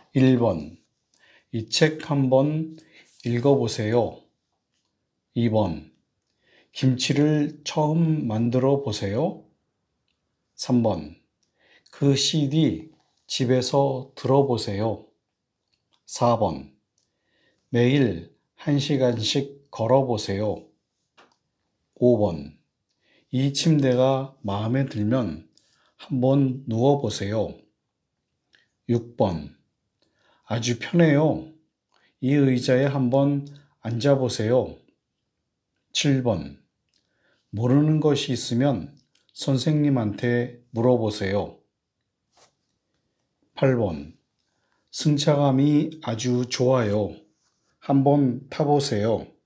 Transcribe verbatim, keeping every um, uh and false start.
일 번 이 책 한번 읽어보세요. 이 번 김치를 처음 만들어 보세요. 삼 번 그 씨디 집에서 들어보세요. 사 번 매일 한 시간씩 걸어보세요. 오 번 이 침대가 마음에 들면 한번 누워보세요. 육 번 아주 편해요. 이 의자에 한번 앉아보세요. 칠 번 모르는 것이 있으면 선생님한테 물어보세요. 팔 번 승차감이 아주 좋아요. 한번 타보세요.